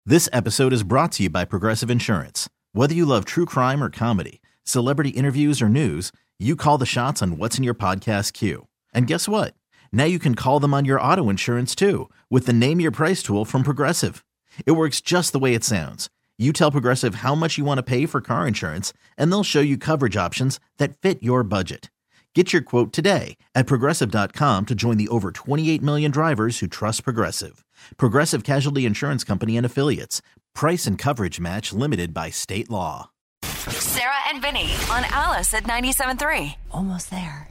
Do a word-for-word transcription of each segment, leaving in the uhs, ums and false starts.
This episode is brought to you by Progressive Insurance. Whether you love true crime or comedy, celebrity interviews or news, you call the shots on what's in your podcast queue. And guess what? Now you can call them on your auto insurance too with the Name Your Price tool from Progressive. It works just the way it sounds. You tell Progressive how much you want to pay for car insurance, and they'll show you coverage options that fit your budget. Get your quote today at Progressive dot com to join the over twenty-eight million drivers who trust Progressive. Progressive Casualty Insurance Company and Affiliates. Price and coverage match limited by state law. Sarah and Vinny on Alice at ninety-seven point three. Almost there.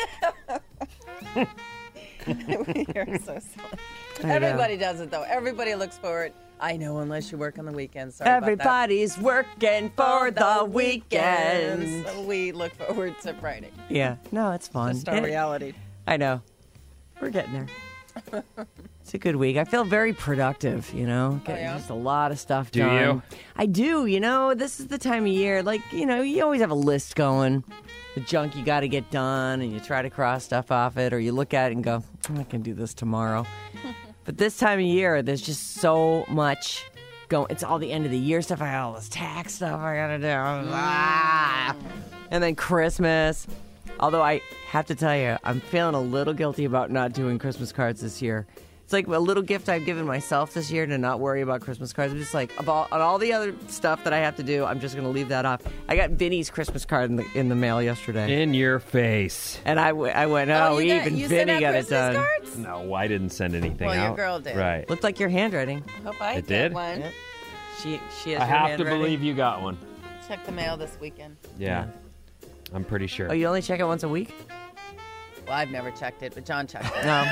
You're so silly. Everybody does it, though. Everybody looks forward. I know, unless you work on the weekends. Sorry Everybody's working for the weekends. So we look forward to Friday. Yeah. No, it's fun. Just our It- reality. I know. We're getting there. It's a good week. I feel very productive, you know, getting yeah? just a lot of stuff Do done. you? I do, you know, this is the time of year, like, you know, you always have a list going, the junk you got to get done, and you try to cross stuff off it, or you look at it and go, I can do this tomorrow. But this time of year, there's just so much going. It's all the end of the year stuff. I got all this tax stuff I got to do. Ah. And then Christmas. Although I have to tell you, I'm feeling a little guilty about not doing Christmas cards this year. It's like a little gift I've given myself this year to not worry about Christmas cards. I'm just like, about on all the other stuff that I have to do, I'm just going to leave that off. I got Vinny's Christmas card in the in the mail yesterday. In your face. And I, w- I went, oh, Oh, you got- even you sent Vinny out got it Christmas done. cards? No, I didn't send anything Well, out. your girl did. Right. Looked like your handwriting. Hope I It get did? one. Yeah. She, she has I your have to handwriting. believe you got one. Check the mail this weekend. Yeah. I'm pretty sure. Oh, you only check it once a week? Well, I've never checked it, but John checked it. No.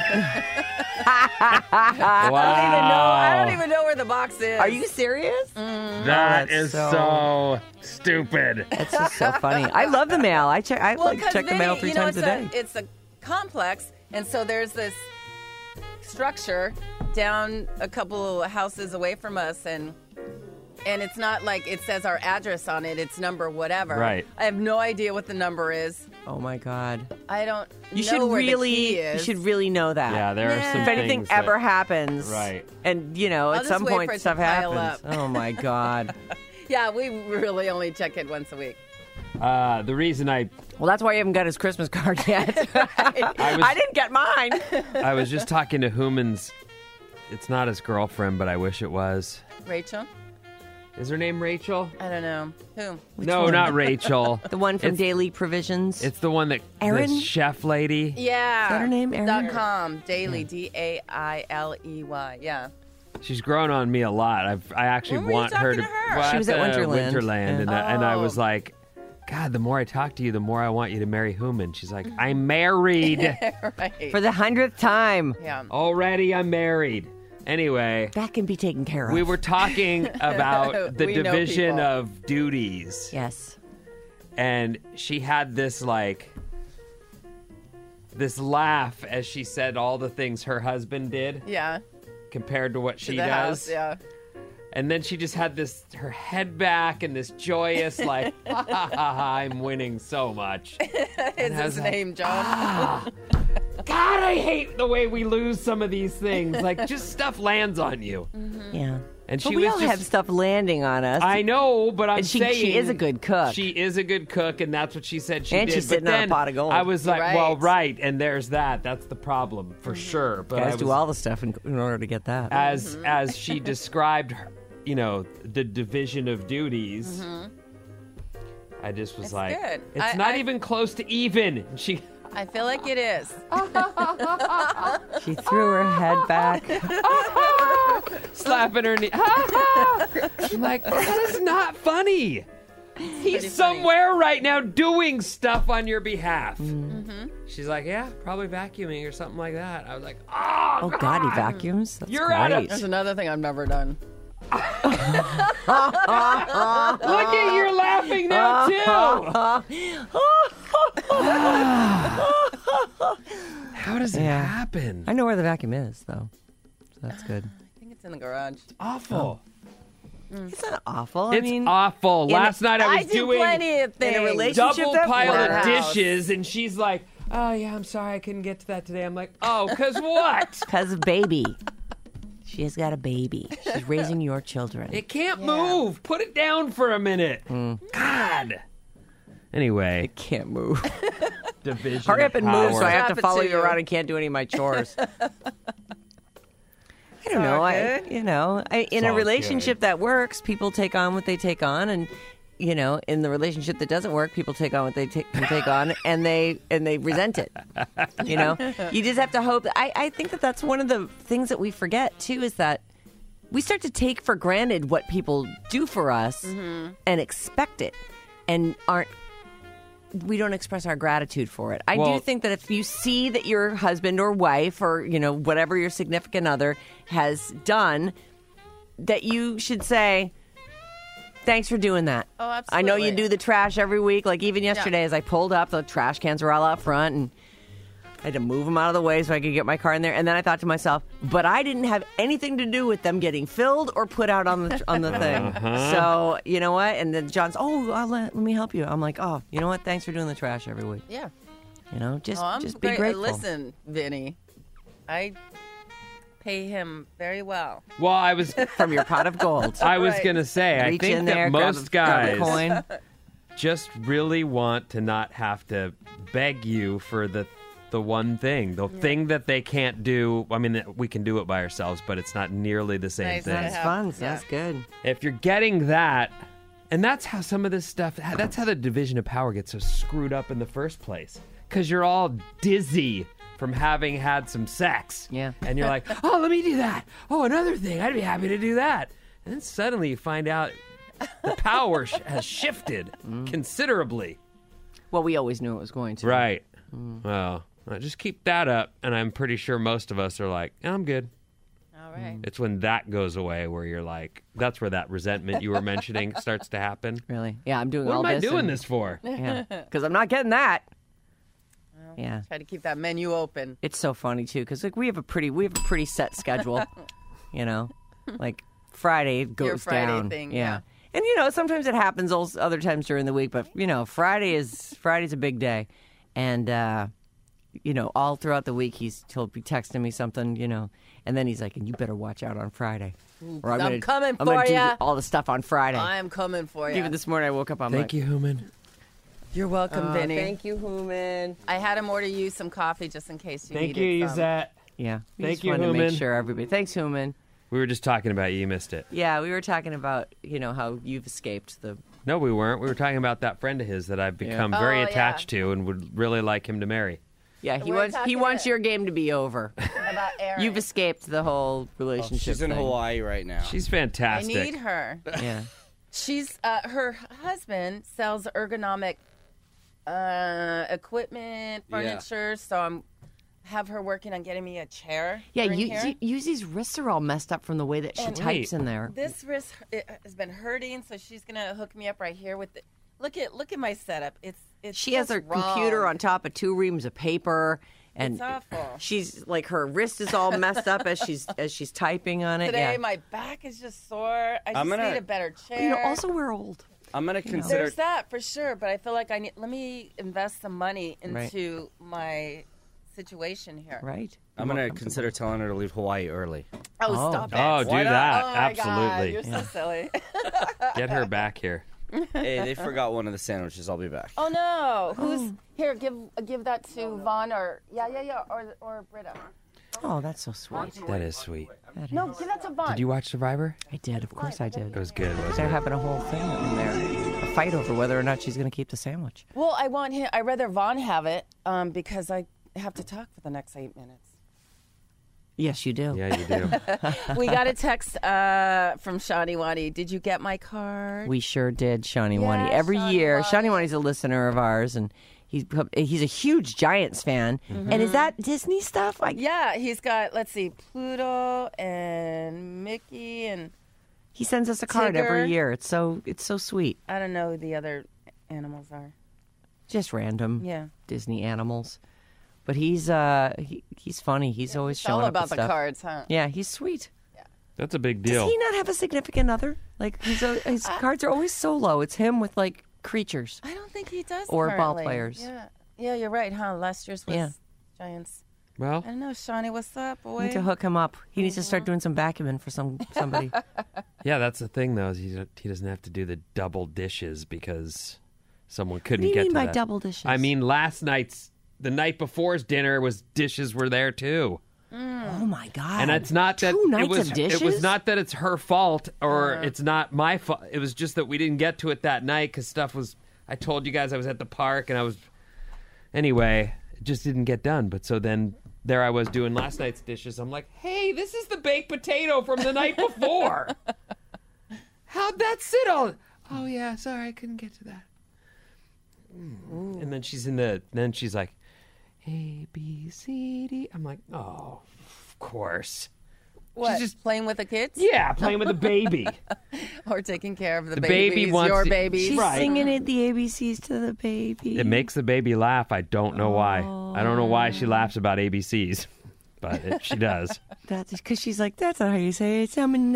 I wow. don't even know. I don't even know where the box is. Are you serious? Mm. That that's is so- so... stupid. That's just so funny. I love the mail. I check. I Well, like 'cause check the Vinny, mail three you know, times a it's day. It's a complex, and so there's this structure down a couple of houses away from us, and and it's not like it says our address on it. It's number whatever. Right. I have no idea what the number is. Oh my god. I don't. You know should where the really. key You is. should really know that. Yeah, there are Yeah. some If anything things that- ever happens, Right. And you know, I'll at just some wait point for it to stuff pile happens. up. Oh my god. Yeah, we really only check it once a week. Uh, the reason I Well, that's why you haven't got his Christmas card yet. I was- I didn't get mine. I was just talking to Human's. It's not his girlfriend, but I wish it was. Rachel? Is her name Rachel? I don't know. Who? no, one? not Rachel. The one from It's- Daily Provisions. It's the one that Erin? the chef lady. Yeah. Is that her name, Erin? Dot com. Daily. D A I L E Y. Yeah. She's grown on me a lot. I've, I actually When were you want her talking to. to her? well, She was at the Winterland. Winterland, Yeah. and, I, and I was Oh. like, God, the more I talk to you, the more I want you to marry Human. She's like, I'm married Right. For the hundredth time. yeah. already. I'm married. Anyway, That can be taken care of. we were talking about the We know division people. of duties, Yes. and she had this like this laugh as she said all the things her husband did Yeah. compared to what To she the does. house. Yeah. And then she just had this, her head back and this joyous, like, ha, ha, ha, ha, I'm winning so much. Is I was his like, name John? God, I hate the way we lose some of these things. Like, just stuff lands on you. Yeah. And But she we was all just, have stuff landing on us. I know, but I'm And she- saying. she is a good cook. She is a good cook, and that's what she said she And did. she's But sitting on a then pot of gold. I was like, Right. well, right, and there's that. That's the problem, for sure. But I Guys was, do all the stuff in, in order to get that. as as she described her, you know, the division of duties, I just was It's like, good. it's I- not I- even close to even. And she, I feel like it is. She threw her head back. slapping her knee. I'm like, that is not funny. Pretty He's funny. somewhere right now doing stuff on your behalf. She's like, yeah, probably vacuuming or something like that. I was like, oh, Oh God, he vacuums. That's You're out of- great. There's another thing I've never done. look at you're laughing now too. How does it Yeah. happen? I know where the vacuum is, though. So that's good. I think it's in the garage. Awful. It's not awful. It's I mean, awful. in Last a- night I I was do doing plenty of things. in a relationship double that pile of works. dishes, and she's like, "Oh yeah, I'm sorry, I couldn't get to that today." I'm like, "Oh, cause what?" because of baby. She has got a baby. She's raising your children. It can't move. Put it down for a minute. God. Anyway, Can't move. division. Hurry up and move, so I have Strap to it follow to you you. around and can't do any of my chores. I don't know. all I, good. you know, I, in a all relationship that works, people take on what they take on, and you know, in the relationship that doesn't work, people take on what they ta- can take on, and they and they resent it. You know, you just have to hope. I I think that that's one of the things that we forget too, is that we start to take for granted what people do for us and expect it, and aren't. We don't express our gratitude for it. I do Well- think that if you see that your husband or wife or, you know, whatever your significant other has done, that you should say, thanks for doing that. Oh, I know you absolutely. do the trash every week. Like even yesterday as I pulled up, the trash cans were all out front and I had to move them out of the way so I could get my car in there. And then I thought to myself, but I didn't have anything to do with them getting filled or put out on the on the thing. So, you know what? And then John's, oh, I'll let, let me help you. I'm like, oh, you know what? Thanks for doing the trash every week. Yeah. You know, just Oh, I'm just be great. grateful. Listen, Vinny, I pay him very well. Well, I was From your pot of gold. I was Right. gonna say, I Reach think in that there, grab most a, grab a guys coin. just really want to not have to beg you for the the one thing, the thing that they can't do. I mean, we can do it by ourselves, but it's not nearly the same Nice. thing. That's Yeah. fun. Yeah. That's good. If you're getting that, and that's how some of this stuff, that's how the division of power gets so screwed up in the first place. Because you're all dizzy from having had some sex. Yeah. And you're like, oh, let me do that. Oh, another thing. I'd be happy to do that. And then suddenly you find out the power sh- has shifted considerably. Well, we always knew it was going to. Right. Well, uh, just keep that up. And I'm pretty sure most of us are like, I'm good. All right. It's when that goes away where you're like, that's where that resentment you were mentioning starts to happen. Really? Yeah, I'm doing What all am I this. doing and- this for? Yeah, because I'm not getting that. Yeah, Try to keep that menu open. it's so funny too because like we have a pretty we have a pretty set schedule. You know, like Friday goes Friday down. thing, yeah. yeah. And you know sometimes it happens also other times during the week, but you know Friday is Friday's a big day, and uh, you know all throughout the week he's he'll be texting me something, you know, and then he's like, "And you better watch out on Friday, or I'm gonna, coming I'm gonna for do ya." all the stuff on Friday." I am coming for you. Even this morning I woke up, I'm Thank like, you, Human. You're welcome, "Oh, Vinny. thank you, Human." I had him order you some coffee just in case you Thank needed you, some. Yzette. Yeah, we Thank just you, wanted to make Human. sure everybody. Thanks, Human. We were just talking about you. You missed it. Yeah, we were talking about, you know, how you've escaped the. No, we weren't. We were talking about that friend of his that I've become Yeah. very Oh, attached to and would really like him to marry. Yeah, he We're wants he talking wants to- your game to be over. About Aaron. You've escaped the whole relationship. She's in thing. Hawaii right now. She's I fantastic. need her. Yeah, She's uh, her husband sells ergonomic uh, equipment, Yeah. furniture. So I'm have her working on getting me a chair. yeah. during You, here. you, Yuzi's wrists are all messed up from the way that she And- types in there. This wrist it has been hurting, so she's gonna hook me up right here with the. Look at look at my setup. It's it's. She has just her computer wrong. on top of two reams of paper, and It's awful. she's like her wrist is all messed up as she's as she's typing on it. Today yeah. my back is just sore. I just I'm gonna- need a better chair. You know, also we're old. I'm gonna consider. There's that for sure, but I feel like I need. Let me invest some money Right. into my situation here. Right. I'm gonna consider telling her to leave Hawaii early. Oh, Oh. stop it! Oh, do Why not? that. Oh my Absolutely. God, you're so silly. Get her back here. Hey, they forgot one of the sandwiches. I'll be back. Oh no! Who's here? Give give that to Vaughn or yeah yeah yeah or or Britta. Oh, that's so sweet. That is sweet. That No, is. give that to Vaughn. Did you watch Survivor? I did. Of course, I did. It was good, wasn't They're it? having a whole thing in there, a fight over whether or not she's going to keep the sandwich. Well, I want him. I rather Vaughn have it um, because I have to talk for the next eight minutes. Yes, you do. Yeah, you do. We got a text uh, from Shani Wadi. Did you get my card? We sure did, Shawnee Yeah, Wani. Every Shawnee year, Wani. Shawnee Wani's a listener of ours, and he's he's a huge Giants fan. And is that Disney stuff? Like, Yeah, he's got. Let's see, Pluto and Mickey and he sends us a card Tigger. every year. It's so it's so sweet. I don't know who the other animals are. Just random Yeah, Disney animals. But he's uh he, he's funny. He's always it's showing all up about with the stuff. cards, huh? Yeah, he's sweet. That's a big Does deal. he not have a significant other? Like his uh, his cards are always solo. It's him with like creatures. I don't think he does. Or ball currently. players. Yeah, yeah, you're right, huh? Last year's was Yeah. Giants. Well, I don't know, Shawnee, what's up, We boy? need to hook him up. He needs to start doing some backgammon for some somebody. yeah, that's the thing, though, is he, he doesn't have to do the double dishes because someone couldn't What do you get mean to by that. double dishes? I mean, last night's, the night before's dinner was dishes were there, too. oh my god! And it's not that Two nights it was of dishes. it was not that it's her fault or it's not my fault. It was just that we didn't get to it that night because stuff was. I told you guys I was at the park and I was. Anyway, it just didn't get done. But so then there I was doing last night's dishes. I'm like, hey, this is the baked potato from the night before. How'd that sit all? Oh yeah, sorry, I couldn't get to that. Mm. And then she's in the. Then she's like. A, B, C, D. I'm like, oh, of course. What, She's just playing with the kids? yeah, playing with the baby. Or taking care of the, The babies, baby wants your to- babies? She's Right. singing it the A B Cs to the baby. It makes the baby laugh. I don't know why. I don't know why she laughs about A B Cs, but it, she does. That's because she's like, that's not how you say it. Don't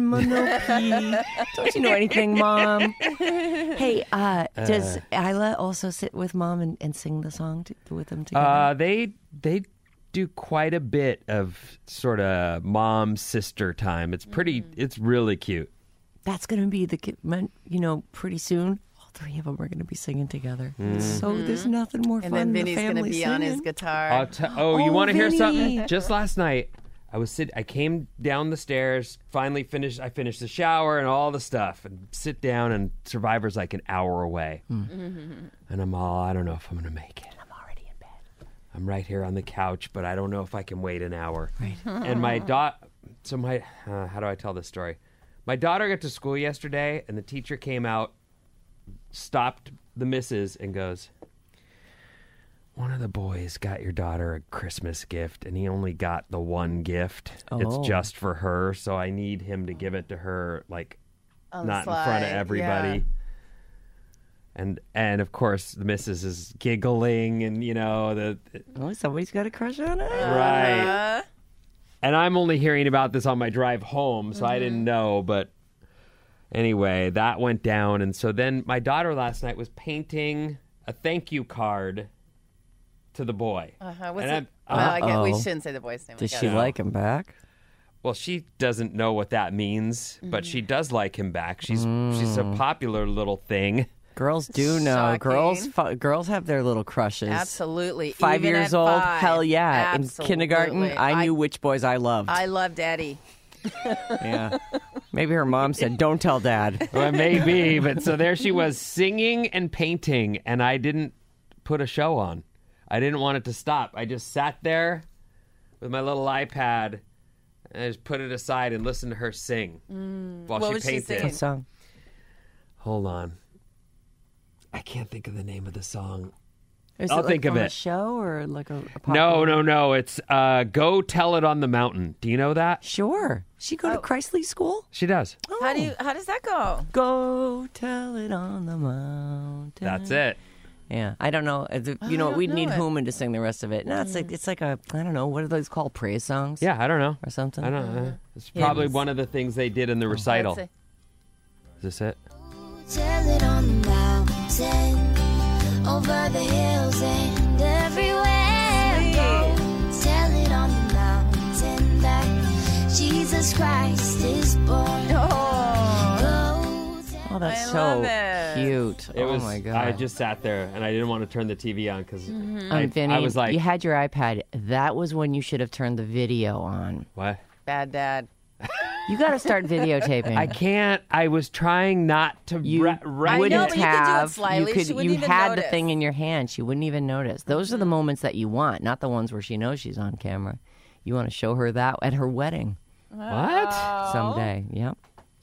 you know anything, Mom? Hey, uh, does Isla also sit with Mom and, and sing the song to, with them together? Uh, they they do quite a bit of sort of mom sister time. It's pretty. It's really cute. That's going to be the, ki- man- you know, pretty soon. All three of them are going to be singing together. So there's nothing more And fun then than Vinny's the going to family be singing. on his guitar. I'll t- oh, you Oh, want to hear Vinny. something? Just last night, I was sit. I came down the stairs. Finally finished. I finished the shower and all the stuff, and sit down. And Survivor's like an hour away, and I'm all. I don't know if I'm gonna make it. I'm already in bed. I'm right here on the couch, but I don't know if I can wait an hour. Right. And my daughter. So my. Uh, how do I tell this story? My daughter got to school yesterday, and the teacher came out, stopped the missus, and goes. One of the boys got your daughter a Christmas gift, and he only got the one gift. Oh. It's just for her, so I need him to give it to her, like, On the not in front of slide, everybody. yeah. And and of course, the missus is giggling, and you know the Oh, somebody's got a crush on it? right. Uh, And I'm only hearing about this on my drive home, so I Mm-hmm. didn't know. But anyway, that went down, and so then my daughter last night was painting a thank you card to the boy. uh-huh. What's And it? I'm- Well, I guess we Uh-oh. shouldn't say the boy's name. I Does guess. she like him back? Well, she doesn't know what that means, but she does like him back. She's she's a popular little thing. Girls do know. Shocking. Girls fu- girls have their little crushes. Absolutely. Five Even years at old? five. Hell yeah. In Absolutely. kindergarten, I knew which boys I loved. I love Daddy. Yeah. Maybe her mom said, don't tell Dad. Well, maybe, but so there she was singing and painting, and I didn't put a show on. I didn't want it to stop. I just sat there with my little iPad and I just put it aside and listened to her sing while What she was she painted. singing? What song? Hold on. I can't think of the name of the song. Is I'll it like think of from a it. show or like a, a pop No, movie? no, no. It's uh, Go Tell It on the Mountain. Do you know that? Sure. She go to Chrisley School? She does. How do you? How does that go? Go tell it on the mountain. That's it. Yeah, I don't know. Uh, the- You know, don't we'd know need it. Hooman to sing the rest of it. No, it's like it's like a I don't know what are those called, praise songs? Yeah, I don't know. or something. I don't know. It's probably Hymns. one of the things they did in the recital. Let's Is this it? Tell it on the mountain, over the hills and everywhere. Go tell it on the mountain that Jesus Christ is born. see. Oh. Go tell Oh, that's I so love it. cute. It oh was. my god! I just sat there and I didn't want to turn the T V on because I, Um, Vinny, I was like, you had your iPad. That was when you should have turned the video on. "What? Bad dad. You got to start videotaping. I can't." I was trying not to. You ra- ra- I know, wouldn't but you could do it have. slyly. You could. She wouldn't you even had the notice. thing in your hand. She wouldn't even notice. Those Mm-hmm. are the moments that you want, not the ones where she knows she's on camera. You want to show her that at her wedding What? someday. Yep.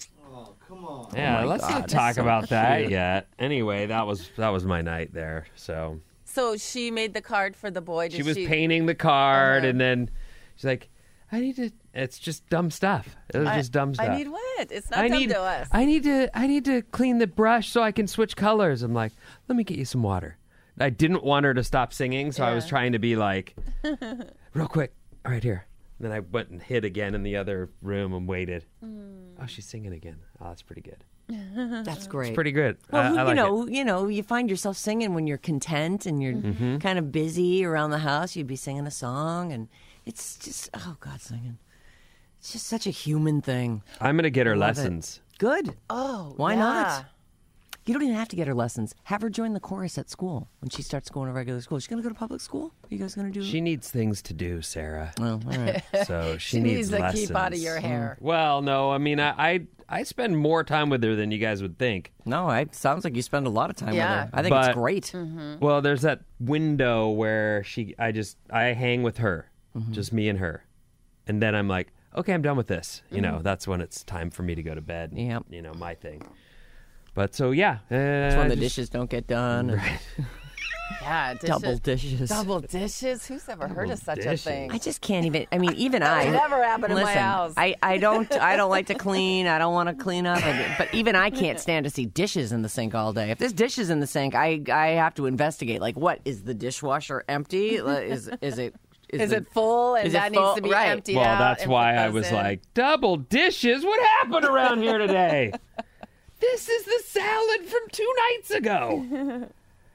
Yeah, my let's God, not that's talk so about that cute. yet. Anyway, that was that was my night there. So So she made the card for the boy. Did she was painting the card, Uh-huh. and then she's like, "I need to." It's just dumb stuff. It was I, just dumb stuff. I need what? It's not I dumb need, to us. I need to, I need to clean the brush so I can switch colors. I'm like, let me get you some water. I didn't want her to stop singing, so I was Yeah. trying to be like, real quick, all right, here. And then I went and hid again in the other room and waited. Mm. Oh, she's singing again. Oh, that's pretty good. That's great. It's pretty good. Well, I, who- I like you know, it. you know, you find yourself singing when you're content and you're Mm-hmm. kind of busy around the house. You'd be singing a song, and it's just oh God, singing. It's just such a human thing. I'm gonna get her Love it. lessons. Good. Oh, Why yeah. not? You don't even have to get her lessons. Have her join the chorus at school when she starts going to regular school. She's going to go to public school? Are you guys going to do She needs things to do, Sarah. Oh, all right. So she, She needs, needs to lessons. keep out of your hair. Well, no, I mean, I, I I spend more time with her than you guys would think. No, it sounds like you spend a lot of time Yeah. with her. I think But- it's great. Mm-hmm. Well, there's that window where she, I just, I hang with her, Mm-hmm. just me and her, and then I'm like, okay, I'm done with this. You Mm-hmm. know, that's when it's time for me to go to bed. and, Yep. You know, my thing. But so yeah, uh, That's when the just- dishes don't get done. and Yeah, dishes. Double dishes. Double dishes? Who's ever heard of such dishes. a thing? I just can't even. I mean, even I. would never happen in my listen, house. I, I don't. I don't like to clean. I don't want to clean up. I- But even I can't stand to see dishes in the sink all day. If there's dishes in the sink, I I have to investigate. Like, what is the dishwasher empty? Is is it? Is the- it full and is it that full? needs to be Right. emptied Well, out? that's and why put I those was in? like, double dishes. What happened around here today? This is the salad from two nights ago.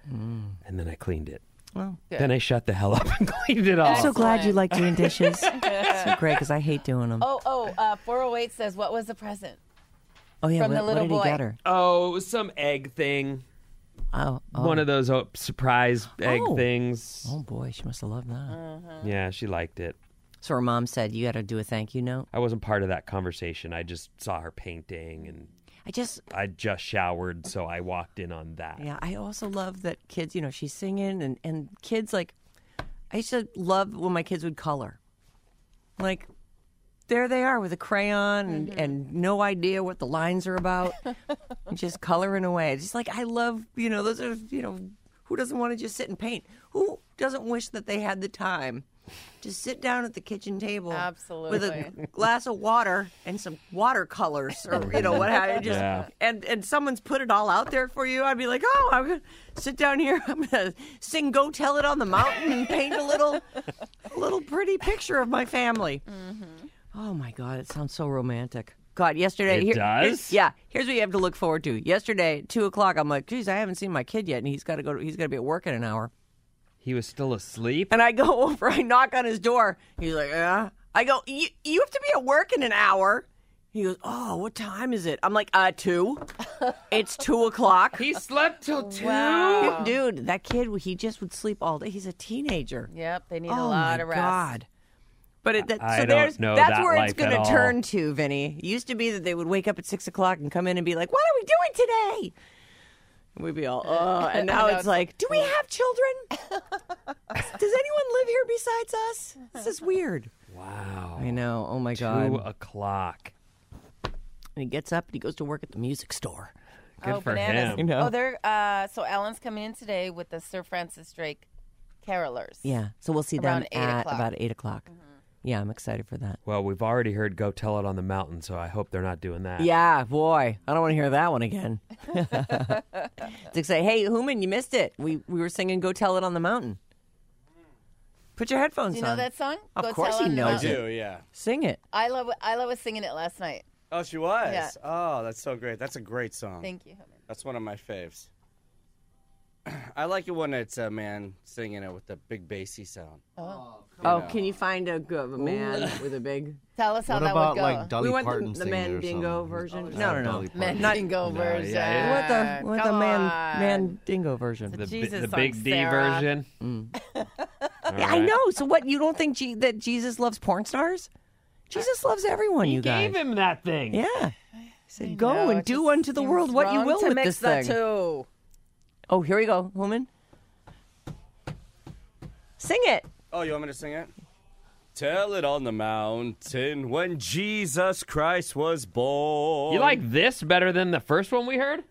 And then I cleaned it. Well, Then I shut the hell up and cleaned it off. I'm so glad you like doing dishes. So great because I hate doing them. Oh, oh, uh, four oh eight says, what was the present? Oh yeah, from what, the little what did boy. he get her? Oh, it was some egg thing. Oh, oh. One of those oh, surprise egg Oh. things. Oh boy, she must have loved that. Yeah, she liked it. So her mom said, "You got to do a thank you note." I wasn't part of that conversation. I just saw her painting, and I just, I just showered, so I walked in on that. yeah, I also love that kids. You know, she's singing, and and kids like. I used to love when my kids would color. Like, there they are with a crayon and, and no idea what the lines are about, and just coloring away. It's just like I love, you know, those are, you know, who doesn't want to just sit and paint? Who doesn't wish that they had the time to sit down at the kitchen table with Absolutely. a glass of water and some watercolors or, you know, what have you. Just, Yeah. and, and someone's put it all out there for you. I'd be like, oh, I'm going to sit down here. I'm going to sing Go Tell It on the Mountain and paint a little, a little pretty picture of my family. Oh, my God. It sounds so romantic. God, yesterday. It here- does? here's- Yeah. Here's what you have to look forward to. Yesterday, at two o'clock, I'm like, geez, I haven't seen my kid yet. And he's got to go. To, he's got to be at work in an hour. He was still asleep. And I go over, I knock on his door. He's like, yeah. I go, you, you have to be at work in an hour. He goes, oh, what time is it? I'm like, uh, two. It's two o'clock. He slept till two. Wow. Dude, that kid, he just would sleep all day. He's a teenager. Yep, they need oh a lot my of rest. God. But it, that, I so don't there's, know that's that where life it's going at to all. turn to, Vinny. It used to be that they would wake up at six o'clock and come in and be like, what are we doing today? And we'd be all, oh. And now it's like, do we have children? Does anyone live here besides us? This is weird. Wow. I know. Oh, my Two God. o'clock. And he gets up and he goes to work at the music store. Good oh, for bananas. him. You know. Oh, they're, uh, so Alan's coming in today with the Sir Francis Drake carolers. Yeah. So we'll see Around them eight at o'clock. about eight o'clock. Yeah, I'm excited for that. Well, we've already heard Go Tell It on the Mountain, so I hope they're not doing that. Yeah, boy. I don't want to hear that one again. To say, hey, Human, you missed it. We we were singing Go Tell It on the Mountain. Put your headphones Do you know on. that song? Of Go course Tell he on the knows I Mountain? do, yeah. Sing it. Isla, Isla was singing it last night. Oh, she was? Yeah. Oh, that's so great. That's a great song. Thank you, Human. That's one of my faves. I like it when it's a man singing it with the big bassy sound. Oh. Oh, know. can you find a, g- a man with a big... Tell us how What that about would go. like Dolly we want Parton the, the singing it or Mandingo something? version. Just No, have no, no. Dolly Parton. Mandingo No, version. yeah, What the, what the Come man, on. Mandingo version. The, bi- Jesus the song, Big D Sarah. version. Yeah, I know. So what, you don't think G- that Jesus loves porn stars? Jesus loves everyone, He you guys. gave him that thing. Yeah. He said, go No, and it do just unto the seems world what you wrong will to with mix this the thing. two. Oh, here we go, woman. Sing it. Oh, you want me to sing it? Tell it on the mountain when Jesus Christ was born. You like this better than the first one we heard?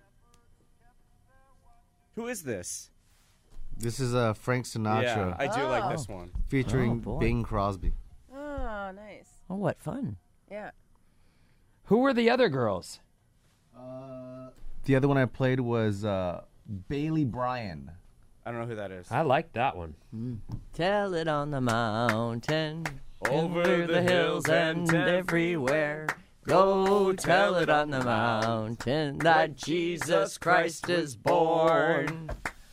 Who is this? This is uh, Frank Sinatra Yeah, I do like Oh. this one. featuring Oh, boy. Bing Crosby. Oh, nice. Oh, what fun. Yeah. Who were the other girls? The other one I played was uh, Bailey Bryan. I don't know who that is. I liked that one. Tell it on the mountain, Over the hills and everywhere. Go tell it on the mountain that Jesus Christ is born.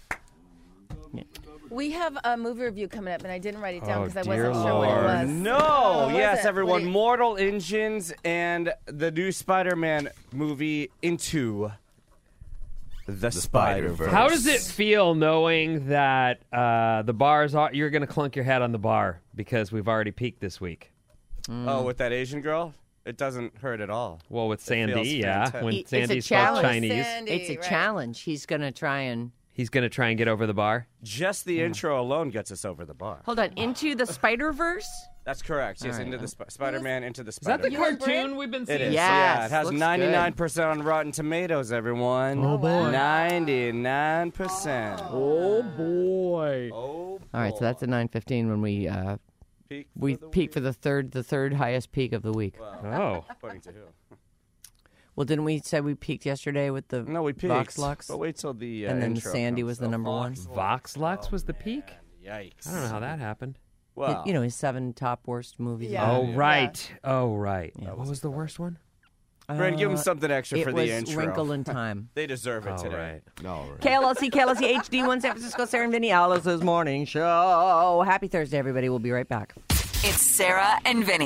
We have a movie review coming up, and I didn't write it down Oh, because I dear wasn't sure what it Lord. was. No, What was yes, it? everyone. What do you- Mortal Engines and the new Spider-Man movie Into the, Spider-Verse. How does it feel knowing that uh, the bars are, you're going to clunk your head on the bar because we've already peaked this week? Oh, with that Asian girl? It doesn't hurt at all. Well, with It Sandy, feels yeah. fantastic. When It's a Sandy's challenge. spoke Chinese, Sandy, It's a right. challenge. He's going to try and... he's going to try and get over the bar. Just the intro alone gets us over the bar. Hold on. Into the Spider-Verse? That's correct. Yes, All right. into the Sp- Spider-Man, into the Is that the Spider-Man. cartoon we've been seeing? It is. Yes, yeah, it has looks good. ninety-nine percent on Rotten Tomatoes, everyone. Oh, boy. ninety-nine percent. Oh, boy. Oh, All right, so that's at nine fifteen when we uh, peak we for the peak week. for the third the third highest peak of the week. Oh. According to who? Well, didn't we say we peaked yesterday with the No, we peaked. Vox Lux? But wait till the uh, And then intro Sandy comes. was the Oh, number one. Vox- Vox Lux was the peak? Yikes. I don't know how that happened. Well, You know, his seven top worst movies. Yeah. Oh, Yeah. right. Oh, right. Yeah. What was the worst one? Brandon, give them Uh, something extra It for was the intro. Wrinkle in Time. They deserve it Oh, today. right. No, right. K L L C, K L L C H D one, San Francisco, Sarah and Vinny, Alice's Morning Show. Happy Thursday, everybody. We'll be right back. It's Sarah and Vinny.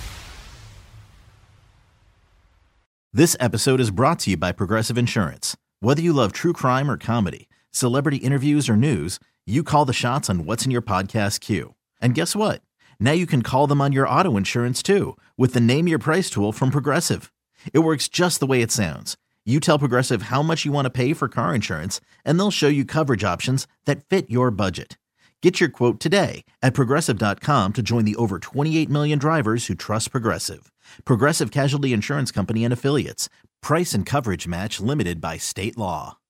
This episode is brought to you by Progressive Insurance. Whether you love true crime or comedy, celebrity interviews or news, you call the shots on what's in your podcast queue. And guess what? Now you can call them on your auto insurance too with the Name Your Price tool from Progressive. It works just the way it sounds. You tell Progressive how much you want to pay for car insurance, and they'll show you coverage options that fit your budget. Get your quote today at Progressive dot com to join the over twenty-eight million drivers who trust Progressive. Progressive Casualty Insurance Company and Affiliates. Price and coverage match limited by state law.